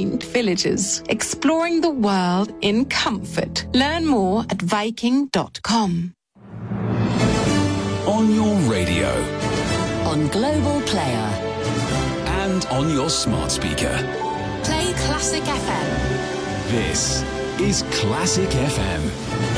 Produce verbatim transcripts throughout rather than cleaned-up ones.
quaint villages, exploring the world in comfort. Learn more at viking dot com. On your radio. On Global Player. And on your smart speaker. Play Classic F M. This is Classic F M.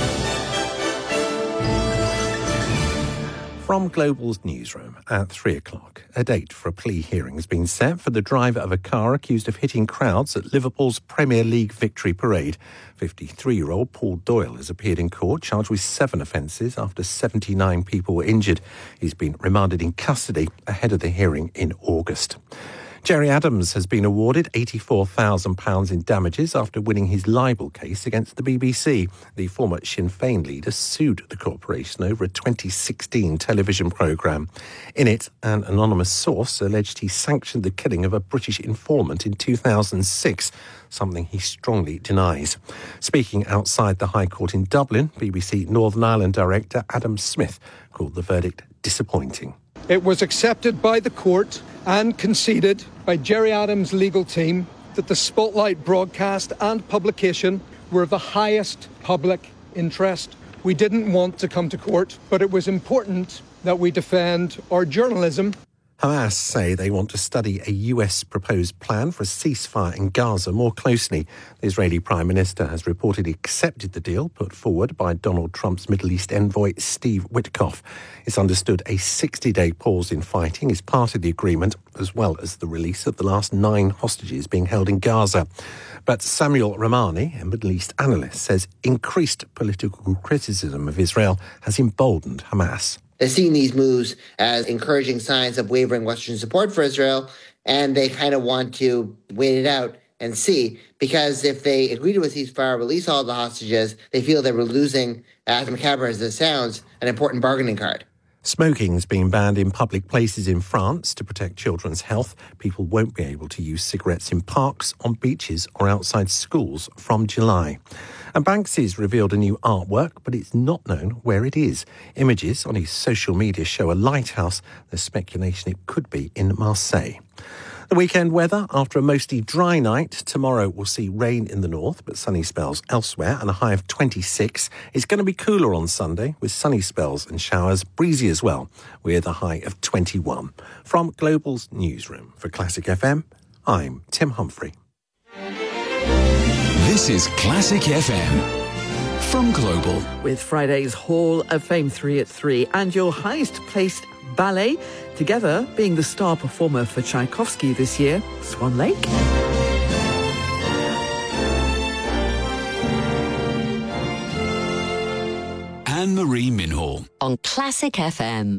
From Global's newsroom at three o'clock, a date for a plea hearing has been set for the driver of a car accused of hitting crowds at Liverpool's Premier League victory parade. fifty-three-year-old Paul Doyle has appeared in court, charged with seven offences after seventy-nine people were injured. He's been remanded in custody ahead of the hearing in August. Gerry Adams has been awarded eighty-four thousand pounds in damages after winning his libel case against the B B C. The former Sinn Féin leader sued the corporation over a twenty sixteen television programme. In it, an anonymous source alleged he sanctioned the killing of a British informant in two thousand six, something he strongly denies. Speaking outside the High Court in Dublin, B B C Northern Ireland director Adam Smith called the verdict disappointing. It was accepted by the court and conceded by Gerry Adams' legal team that the Spotlight broadcast and publication were of the highest public interest. We didn't want to come to court, but it was important that we defend our journalism. Hamas say they want to study a U S proposed plan for a ceasefire in Gaza more closely. The Israeli Prime Minister has reportedly accepted the deal put forward by Donald Trump's Middle East envoy Steve Witkoff. It's understood a sixty-day pause in fighting is part of the agreement, as well as the release of the last nine hostages being held in Gaza. But Samuel Ramani, a Middle East analyst, says increased political criticism of Israel has emboldened Hamas. They're seeing these moves as encouraging signs of wavering Western support for Israel, and they kind of want to wait it out and see, because if they agree to a ceasefire, release all the hostages, they feel they were losing, as macabre as this sounds, an important bargaining card. Smoking's been banned in public places in France to protect children's health. People won't be able to use cigarettes in parks, on beaches or outside schools from July. And Banksy's revealed a new artwork, but it's not known where it is. Images on his social media show a lighthouse. There's speculation it could be in Marseille. The weekend weather, after a mostly dry night, tomorrow we'll see rain in the north, but sunny spells elsewhere, and a high of twenty-six. It's going to be cooler on Sunday, with sunny spells and showers, breezy as well, with a high of twenty-one. From Global's newsroom for Classic F M, I'm Tim Humphrey. This is Classic F M from Global. With Friday's Hall of Fame three at three and your highest placed ballet, together being the star performer for Tchaikovsky this year, Swan Lake. Anne-Marie Minhall. On Classic F M.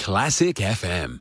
Classic F M.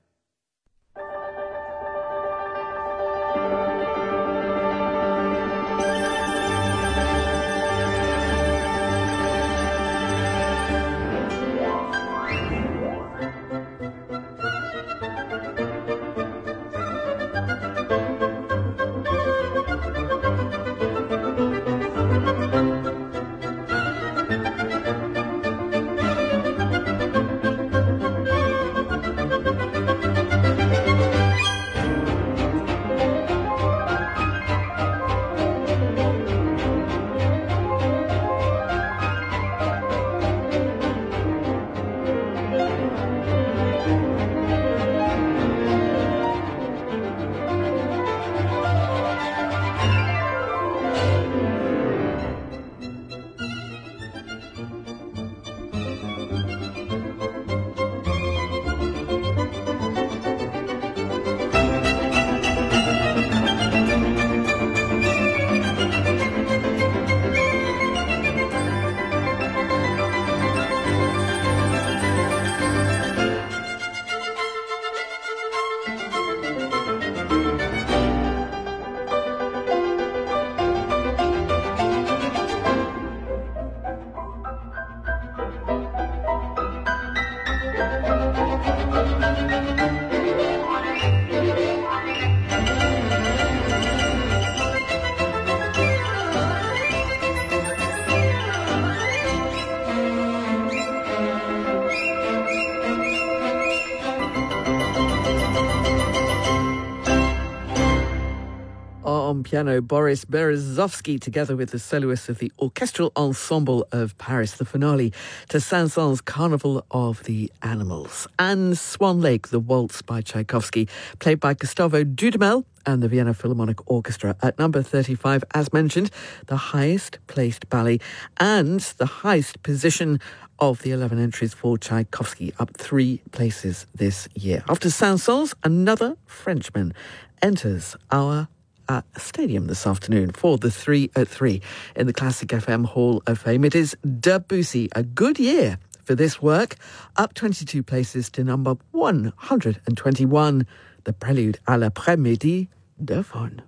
On piano, Boris Berezovsky, together with the soloists of the Orchestral Ensemble of Paris, the finale to Saint-Saëns' Carnival of the Animals. And Swan Lake, the Waltz by Tchaikovsky, played by Gustavo Dudamel and the Vienna Philharmonic Orchestra. At number thirty-five, as mentioned, the highest placed ballet and the highest position of the eleven entries for Tchaikovsky, up three places this year. After Saint-Saëns, another Frenchman enters our Uh, stadium this afternoon for the three at three in the Classic F M Hall of Fame. It is Debussy, a good year for this work, up twenty-two places to number one hundred twenty-one, the Prelude à l'après-midi de Faune.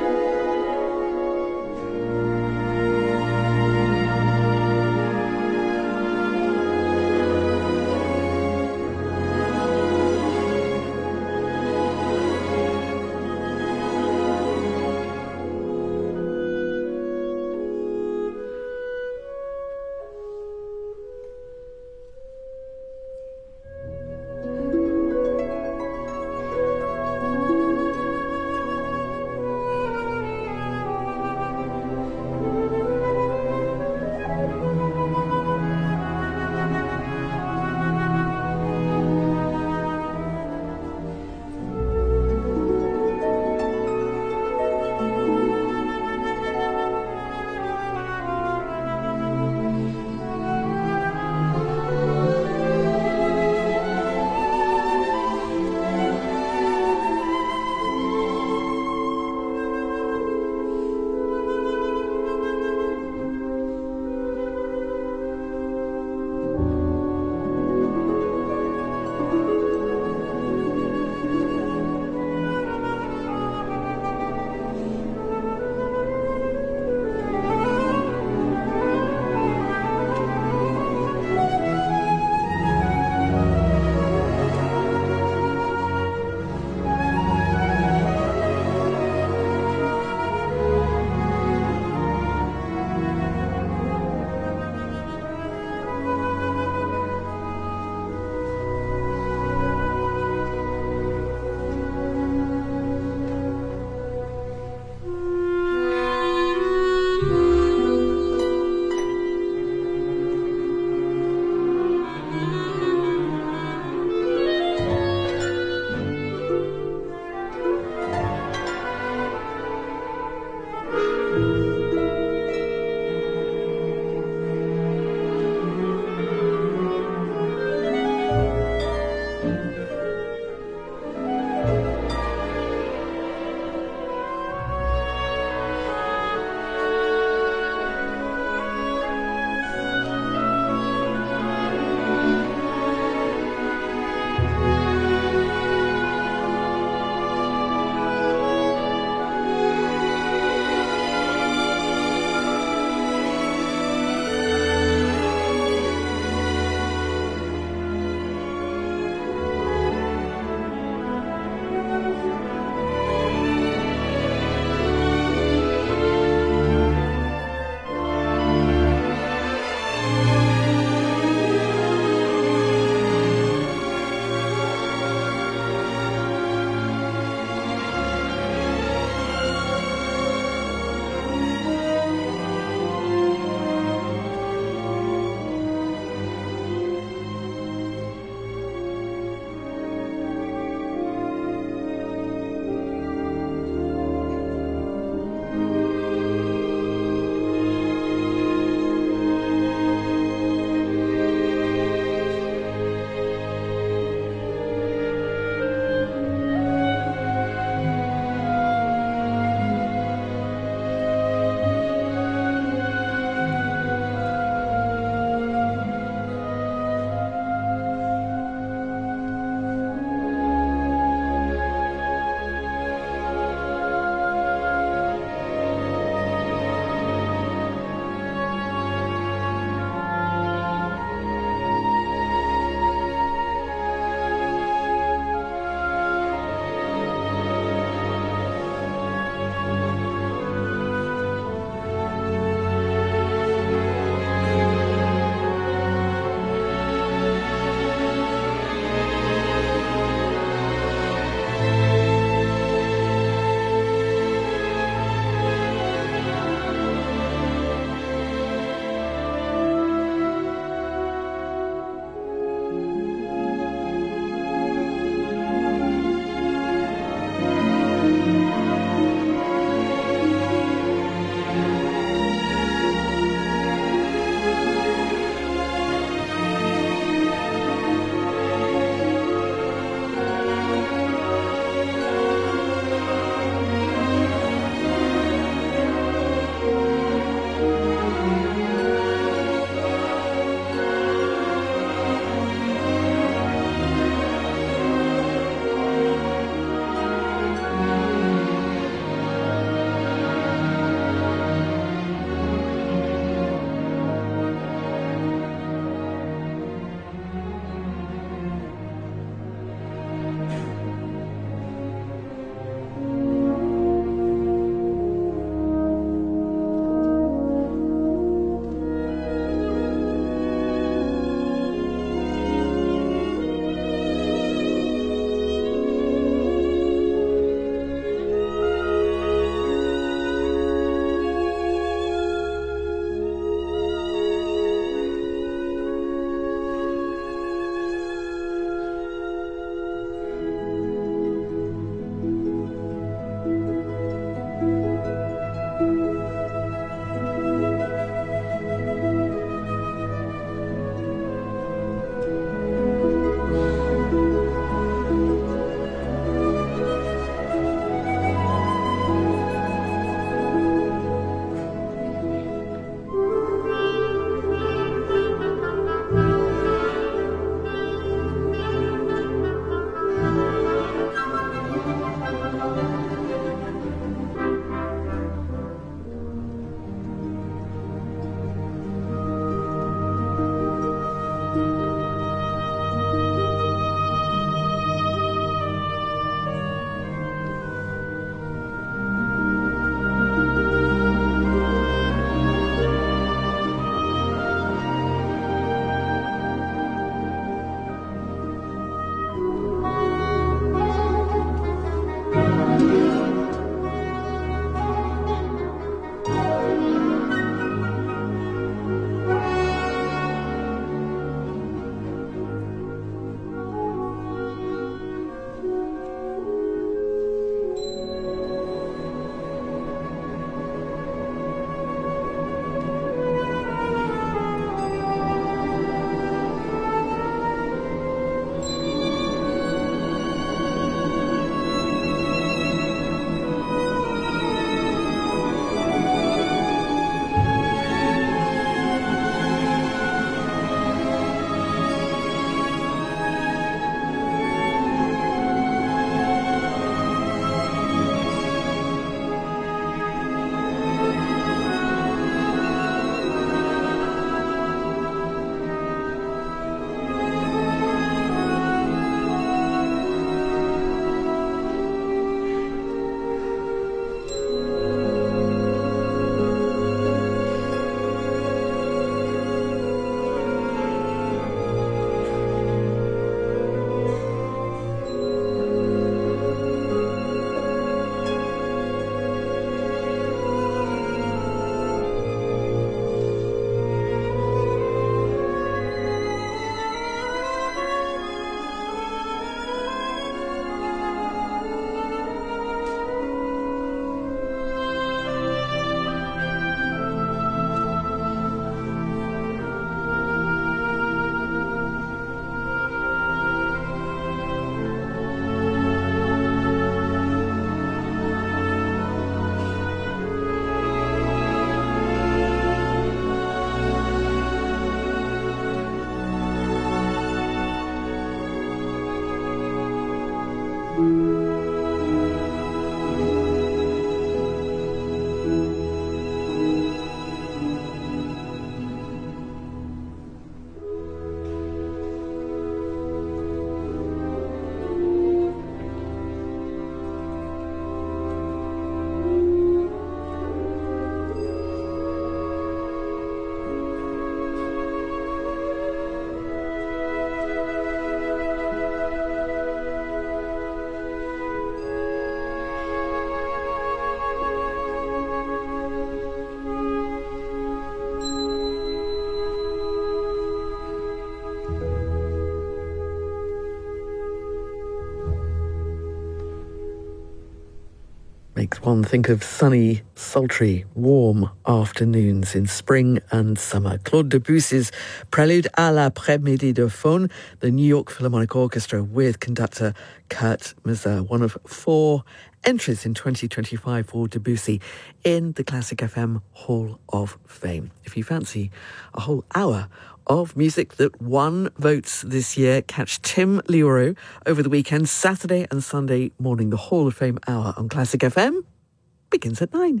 Makes one think of sunny, sultry, warm afternoons in spring and summer. Claude Debussy's Prelude à l'après-midi de Faune, the New York Philharmonic Orchestra with conductor Kurt Masur, one of four entries in twenty twenty-five for Debussy in the Classic F M Hall of Fame. If you fancy a whole hour of music that won votes this year, catch Tim Leroux over the weekend, Saturday and Sunday morning. The Hall of Fame Hour on Classic F M begins at nine.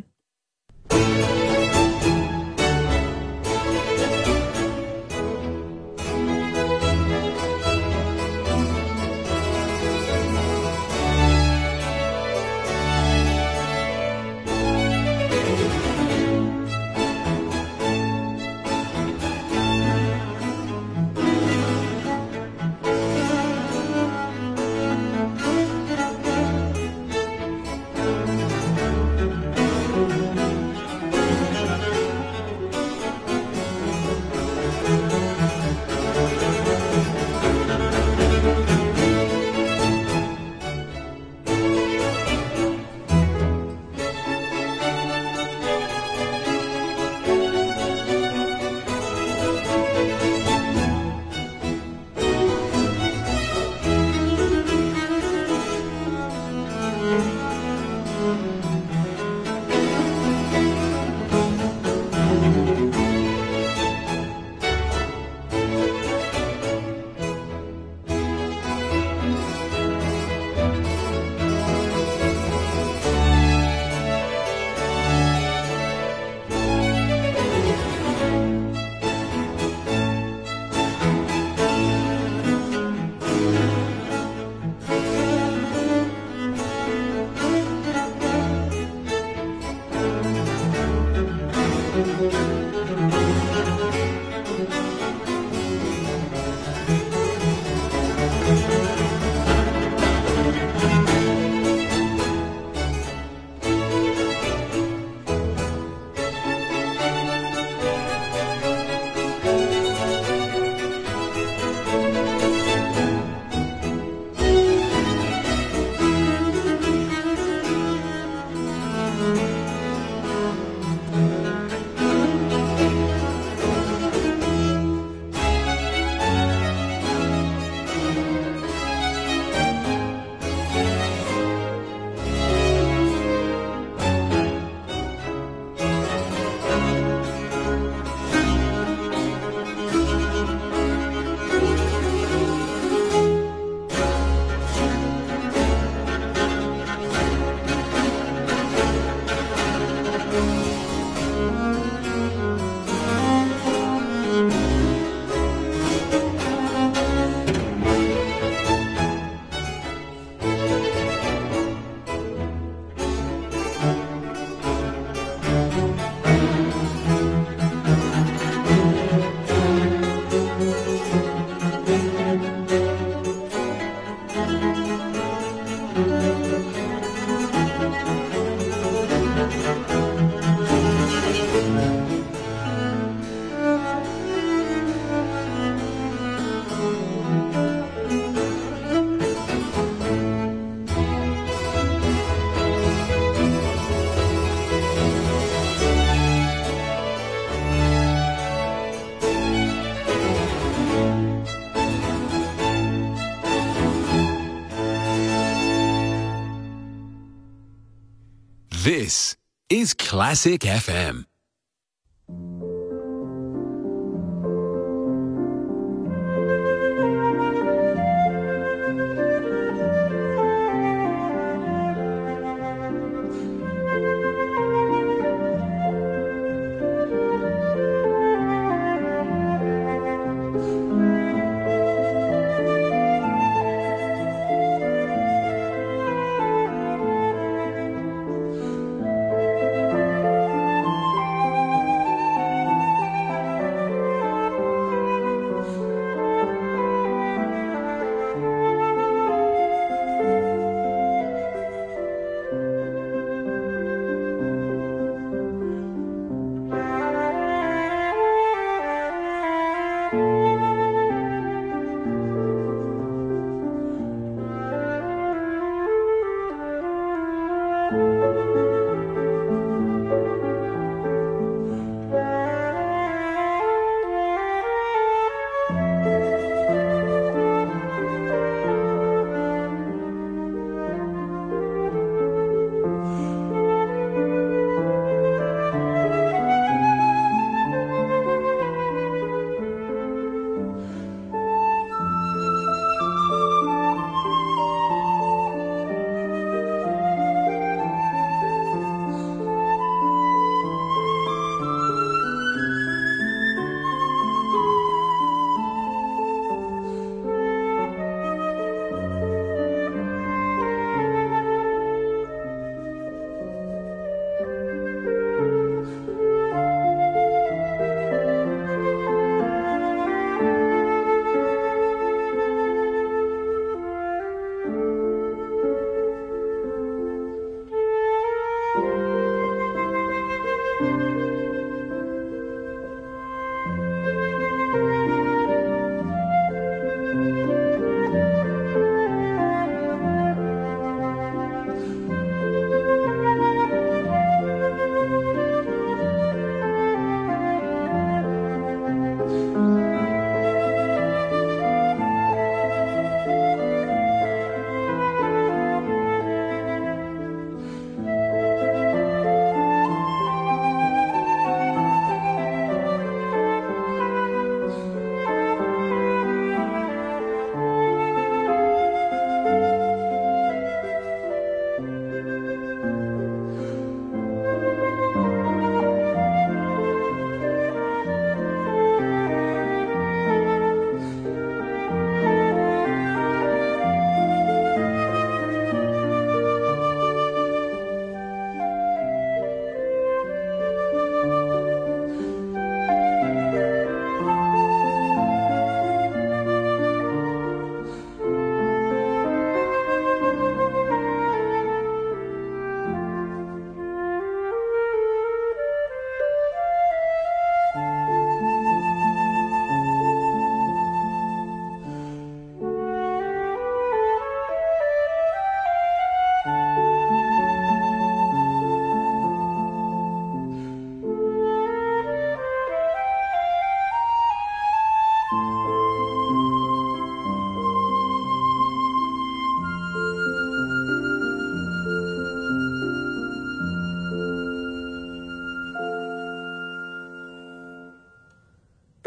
This is Classic F M.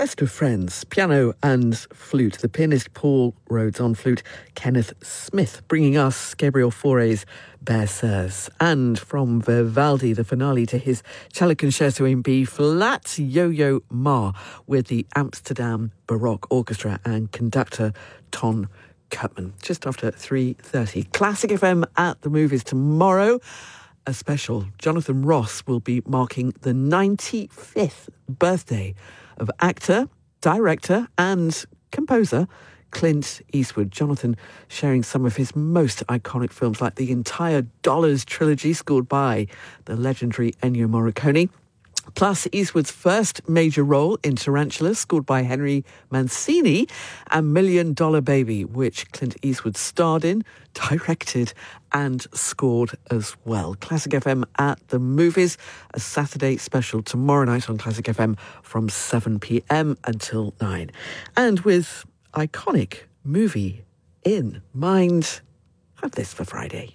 best of friends, piano and flute. The pianist Paul Rhodes on flute, Kenneth Smith bringing us Gabriel Fauré's Berceuse. And from Vivaldi, the finale to his cello concerto in B flat, Yo-Yo Ma with the Amsterdam Baroque Orchestra and conductor Ton Koopman. Just after three thirty. Classic F M at the movies tomorrow. A special. Jonathan Ross will be marking the ninety-fifth birthday of actor, director and composer Clint Eastwood. Jonathan sharing some of his most iconic films like the entire Dollars trilogy scored by the legendary Ennio Morricone. Plus Eastwood's first major role in Tarantula, scored by Henry Mancini, and Million Dollar Baby, which Clint Eastwood starred in, directed and scored as well. Classic F M at the movies, a Saturday special tomorrow night on Classic F M from seven p.m. until nine. And with iconic movie in mind, have this for Friday.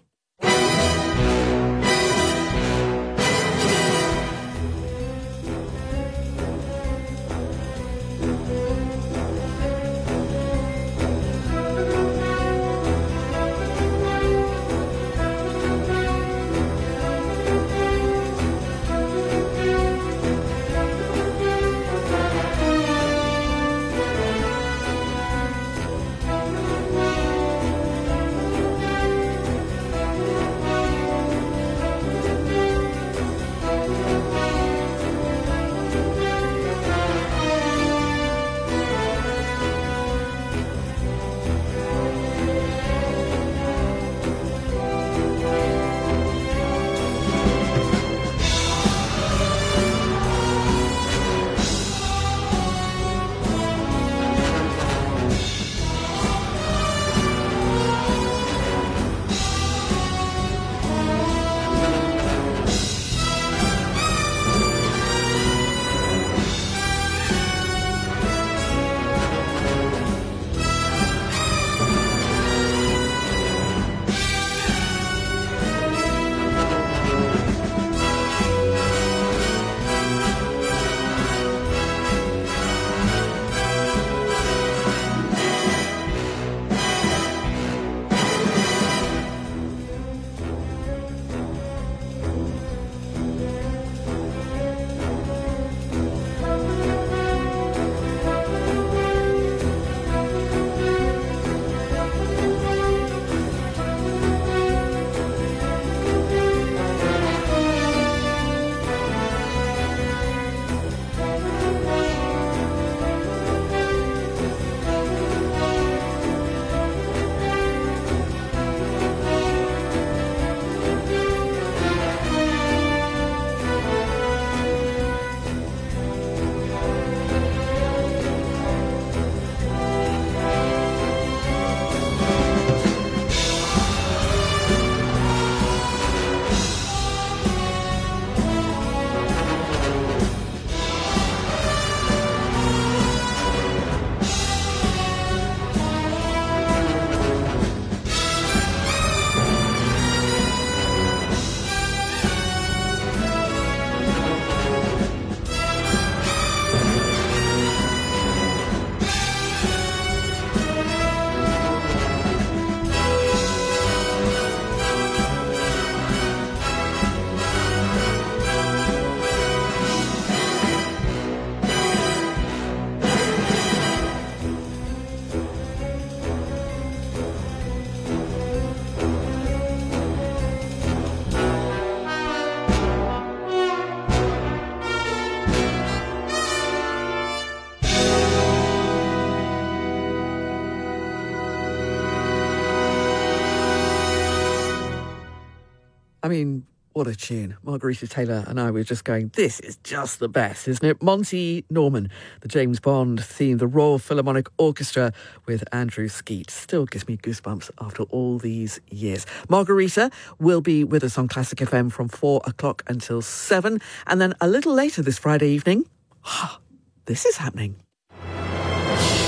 I mean, what a tune. Margarita Taylor and I were just going, this is just the best, isn't it? Monty Norman, the James Bond theme, the Royal Philharmonic Orchestra with Andrew Skeet. Still gives me goosebumps after all these years. Margarita will be with us on Classic F M from four o'clock until seven. And then a little later this Friday evening, this is happening.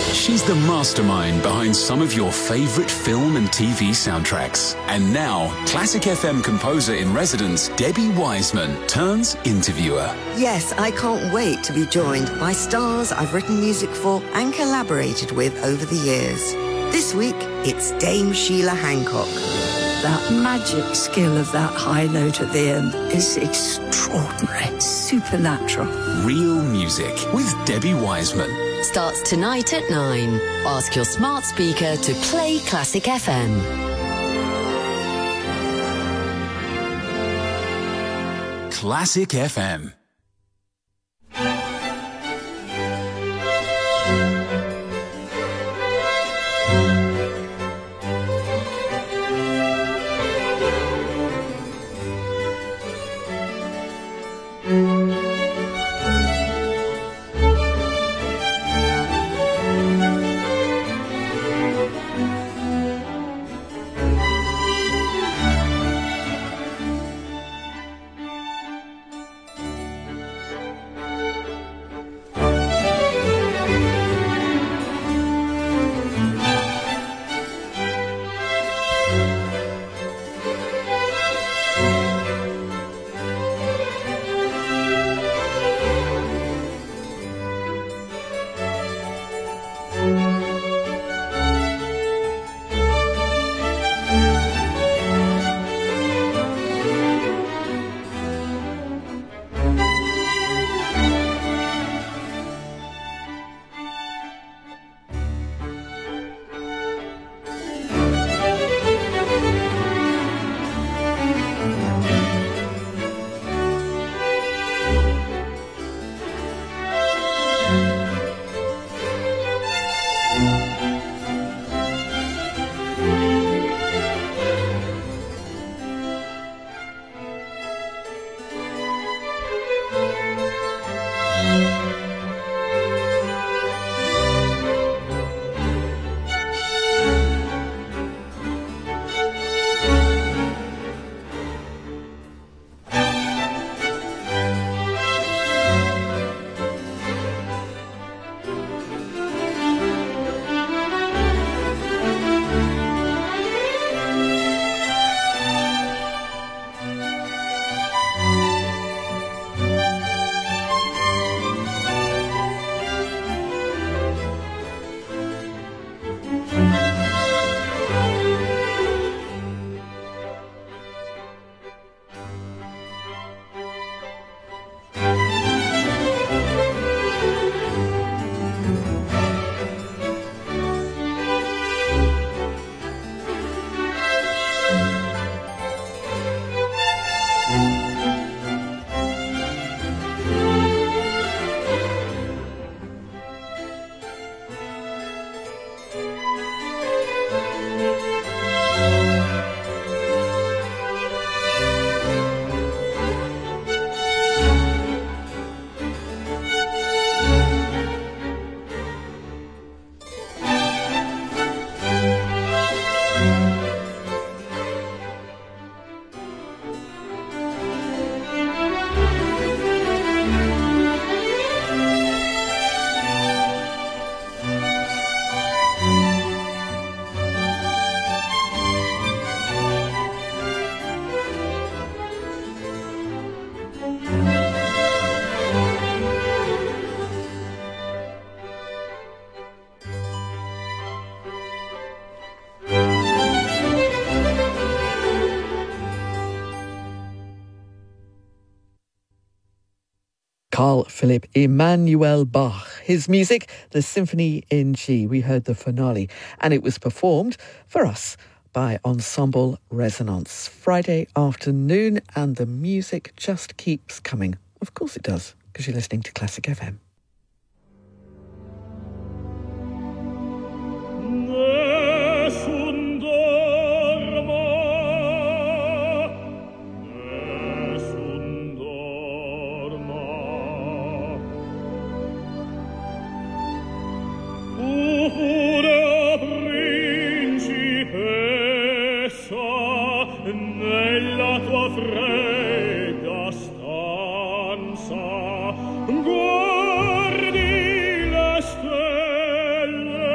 She's the mastermind behind some of your favourite film and T V soundtracks. And now, Classic F M composer in residence, Debbie Wiseman, turns interviewer. Yes, I can't wait to be joined by stars I've written music for and collaborated with over the years. This week, it's Dame Sheila Hancock. That magic skill of that high note at the end is extraordinary, supernatural. Real music with Debbie Wiseman. Starts tonight at nine. Ask your smart speaker to play Classic F M. Classic F M. Carl Philipp Emanuel Bach. His music, the Symphony in G. We heard the finale, and it was performed for us by Ensemble Resonance. Friday afternoon, and the music just keeps coming. Of course it does, because you're listening to Classic F M. Nella tua fredda stanza guardi le stelle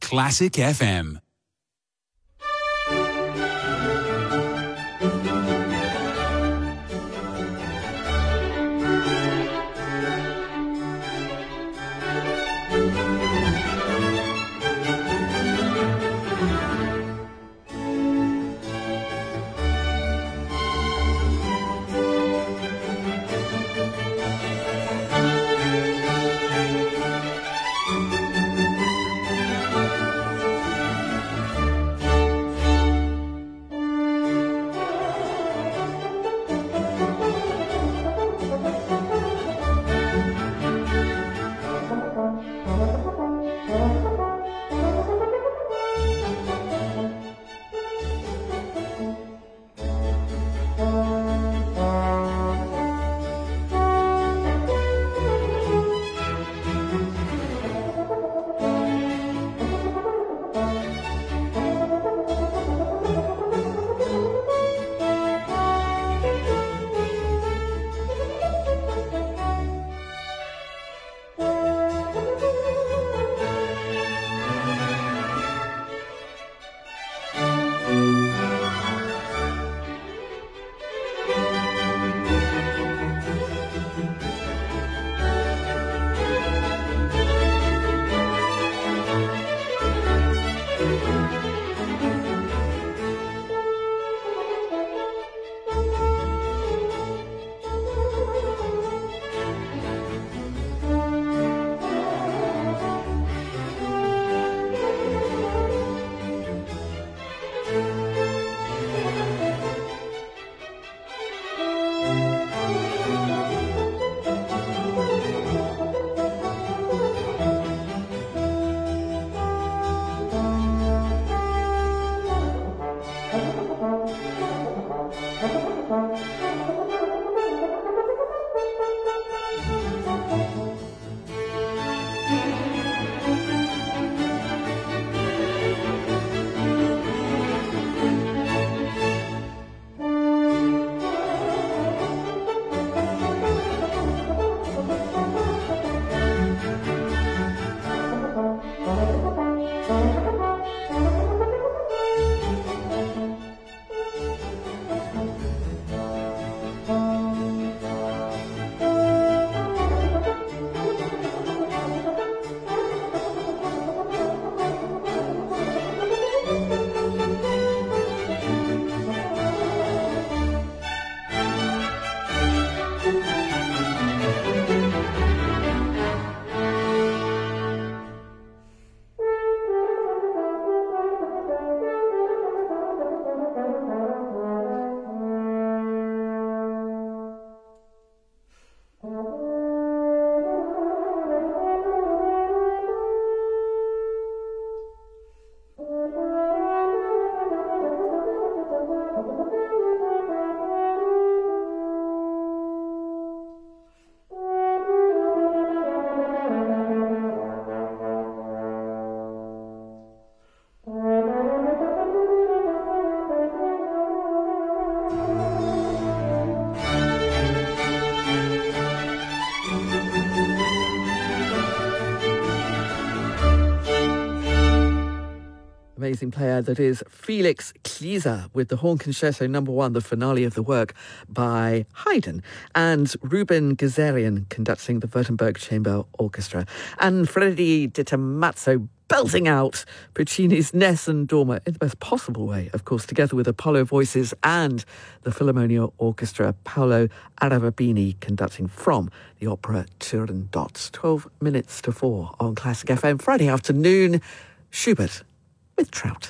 Classic F M. Amazing player that is Felix Kliese with the Horn Concerto number one, the finale of the work by Haydn, and Ruben Gazarian conducting the Württemberg Chamber Orchestra, and Freddy Di Tommaso belting out Puccini's Nessun Dorma in the best possible way, of course, together with Apollo Voices and the Philharmonia Orchestra, Paolo Aravabini conducting from the opera Turandot. twelve minutes to four on Classic F M, Friday afternoon, Schubert with Trout.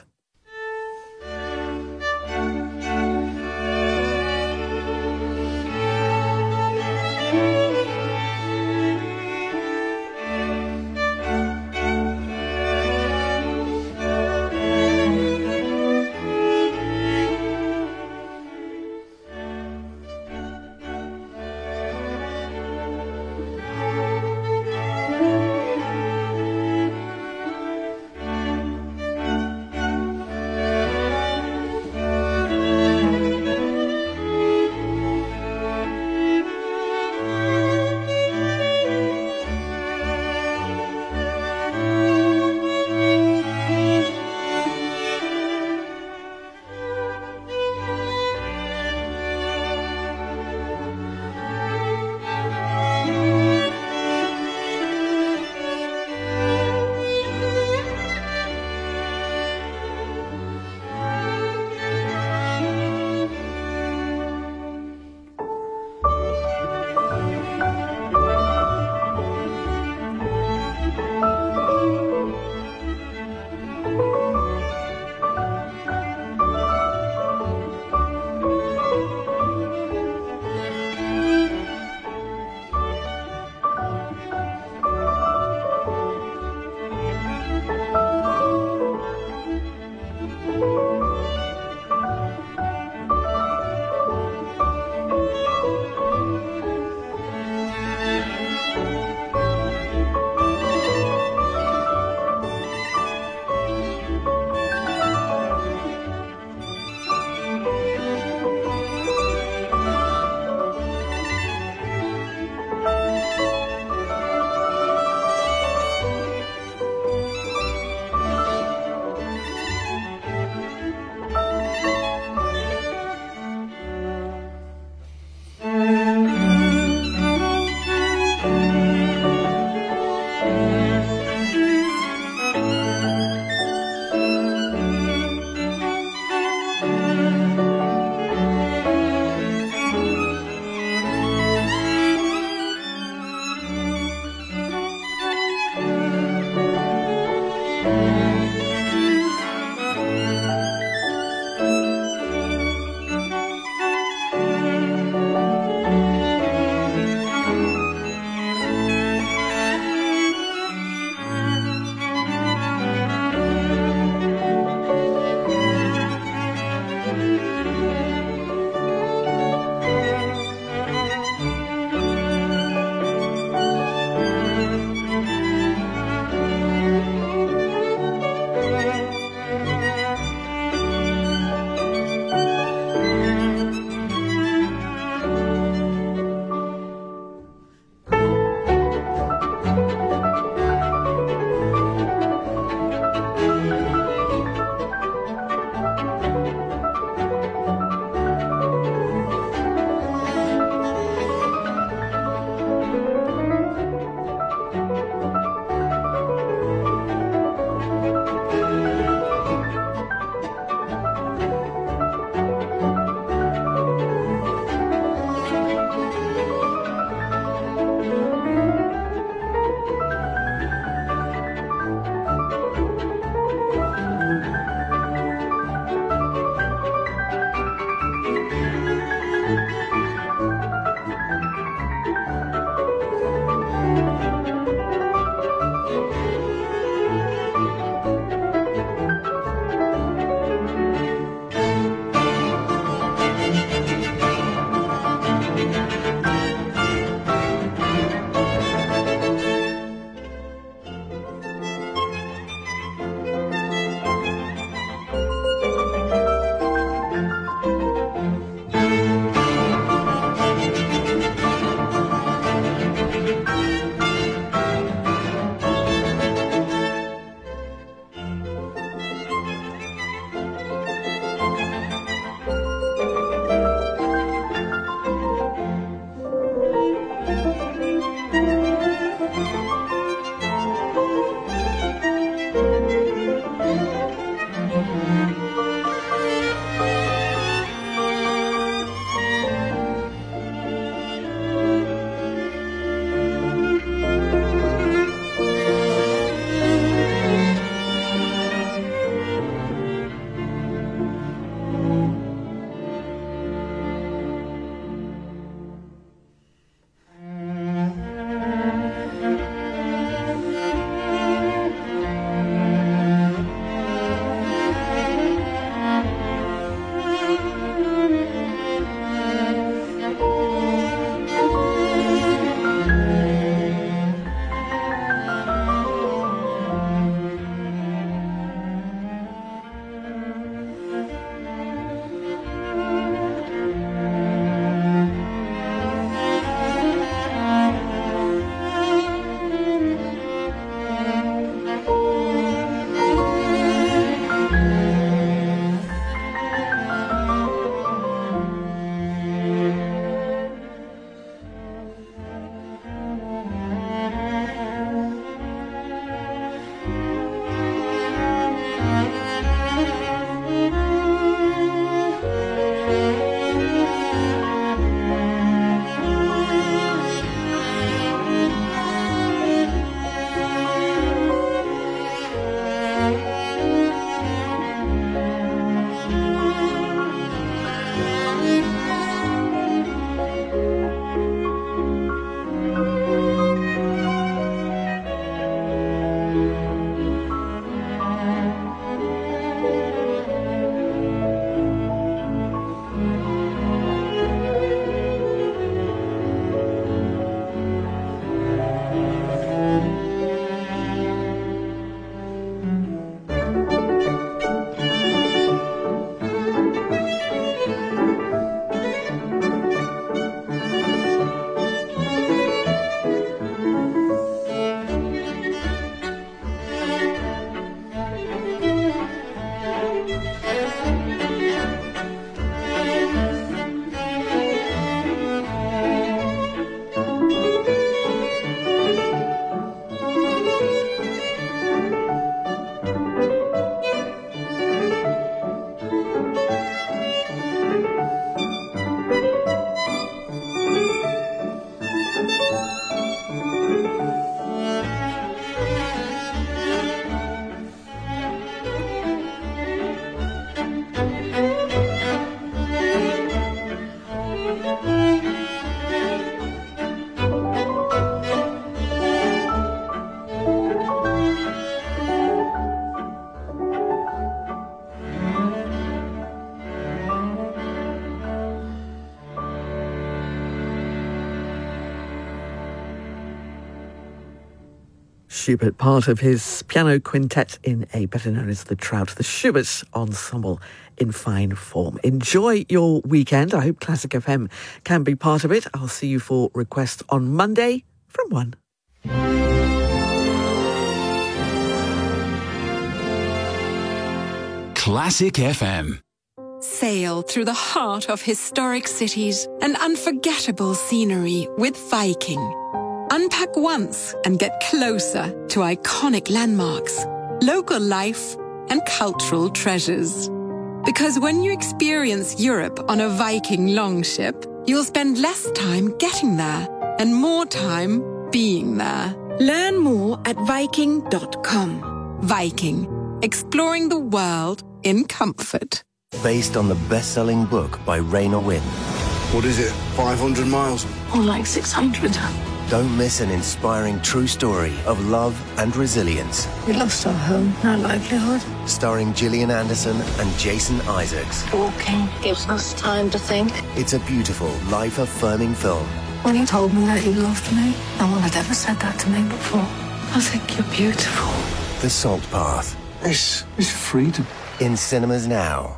Schubert, part of his piano quintet in A, better known as the Trout, the Schubert Ensemble in fine form. Enjoy your weekend. I hope Classic F M can be part of it. I'll see you for requests on Monday from one. Classic F M. Sail through the heart of historic cities and unforgettable scenery with Viking. Unpack once and get closer to iconic landmarks, local life, and cultural treasures. Because when you experience Europe on a Viking longship, you'll spend less time getting there and more time being there. Learn more at Viking dot com. Viking, exploring the world in comfort. Based on the best-selling book by Raynor Winn. What is it, five hundred miles? More like six hundred. Don't miss an inspiring true story of love and resilience. We lost our home, our livelihood. Starring Gillian Anderson and Jason Isaacs. Walking gives us time to think. It's a beautiful, life-affirming film. When you told me that you loved me, no one had ever said that to me before. I think you're beautiful. The Salt Path. This is freedom. In cinemas now.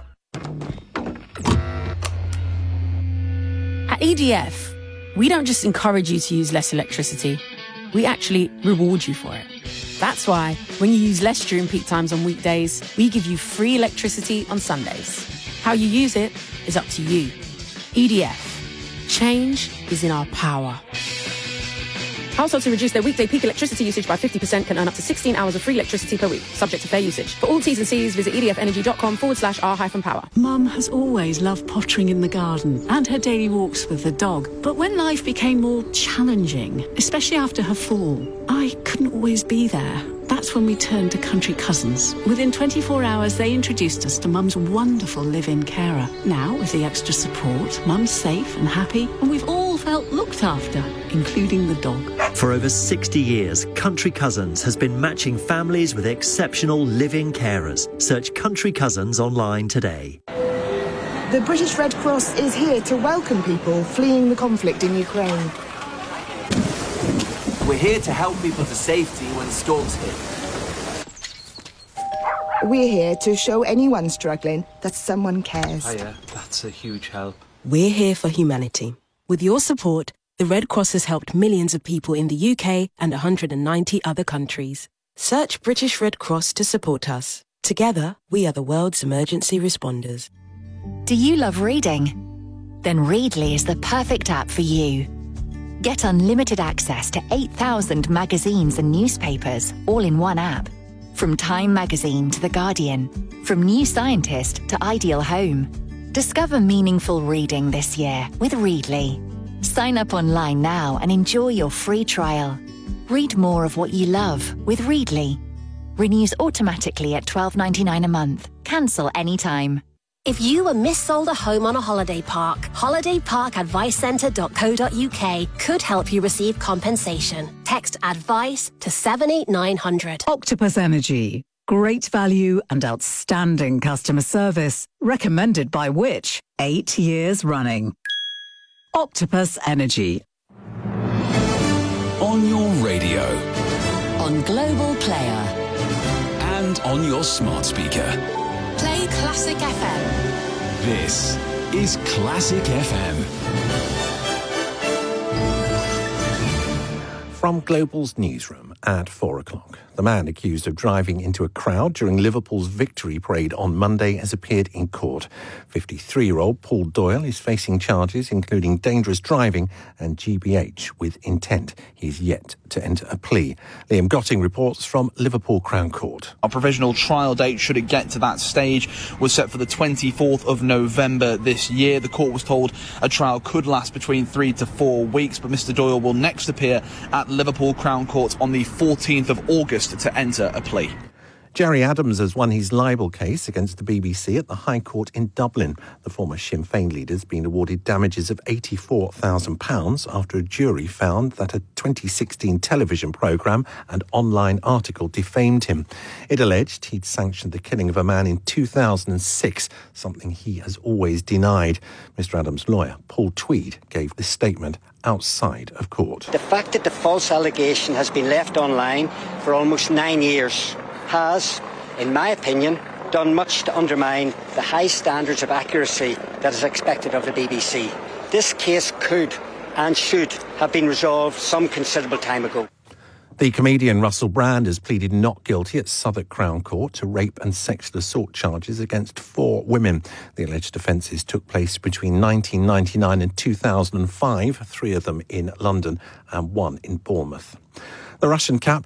At E D F, we don't just encourage you to use less electricity, we actually reward you for it. That's why, when you use less during peak times on weekdays, we give you free electricity on Sundays. How you use it is up to you. E D F. Change is in our power. Households who reduce their weekday peak electricity usage by fifty percent can earn up to sixteen hours of free electricity per week, subject to fair usage. For all T's and C's, visit edfenergy.com forward slash R hyphen power. Mum has always loved pottering in the garden and her daily walks with the dog. But when life became more challenging, especially after her fall, I couldn't always be there. That's when we turned to Country Cousins. Within twenty-four hours, they introduced us to Mum's wonderful live-in carer. Now, with the extra support, Mum's safe and happy, and we've all felt looked after, including the dog. For over sixty years, Country Cousins has been matching families with exceptional live-in carers. Search Country Cousins online today. The British Red Cross is here to welcome people fleeing the conflict in Ukraine. We're here to help people to safety when storms hit. We're here to show anyone struggling that someone cares. Hiya, that's a huge help. We're here for humanity. With your support, the Red Cross has helped millions of people in the U K and one hundred ninety other countries. Search British Red Cross to support us. Together, we are the world's emergency responders. Do you love reading? Then Readly is the perfect app for you. Get unlimited access to eight thousand magazines and newspapers, all in one app. From Time Magazine to The Guardian, from New Scientist to Ideal Home. Discover meaningful reading this year with Readly. Sign up online now and enjoy your free trial. Read more of what you love with Readly. Renews automatically at twelve ninety-nine a month. Cancel anytime. If you were missold a home on a holiday park, holiday park advice centre dot co dot U K could help you receive compensation. Text ADVICE to seven eight nine hundred. Octopus Energy. Great value and outstanding customer service. Recommended by which? Eight years running. Octopus Energy. On your radio. On Global Player. And on your smart speaker. Play Classic F M. This is Classic F M. From Global's newsroom at four o'clock, the man accused of driving into a crowd during Liverpool's victory parade on Monday has appeared in court. fifty-three-year-old Paul Doyle is facing charges including dangerous driving and G B H with intent. He is yet to enter a plea. Liam Gotting reports from Liverpool Crown Court. Our provisional trial date, should it get to that stage, was set for the twenty-fourth of November this year. The court was told a trial could last between three to four weeks, but Mr Doyle will next appear at Liverpool Crown Court on the fourteenth of August to enter a plea. Gerry Adams has won his libel case against the B B C at the High Court in Dublin. The former Sinn Féin leader has been awarded damages of eighty-four thousand pounds after a jury found that a twenty sixteen television programme and online article defamed him. It alleged he'd sanctioned the killing of a man in two thousand six, something he has always denied. Mr Adams' lawyer, Paul Tweed, gave this statement outside of court. The fact that the false allegation has been left online for almost nine years has, in my opinion, done much to undermine the high standards of accuracy that is expected of the B B C. This case could and should have been resolved some considerable time ago. The comedian Russell Brand has pleaded not guilty at Southwark Crown Court to rape and sexual assault charges against four women. The alleged offences took place between nineteen ninety-nine and two thousand five, three of them in London and one in Bournemouth. The Russian captain